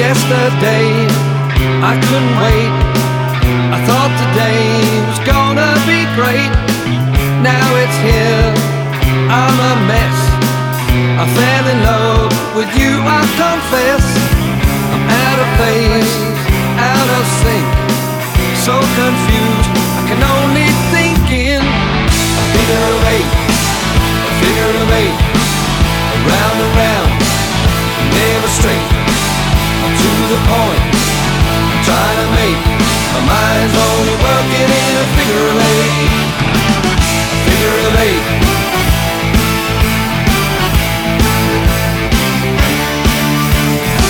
yesterday. I couldn't wait. I thought today was gonna be great. Now it's here, I'm a mess. I fell in love with you, I confess.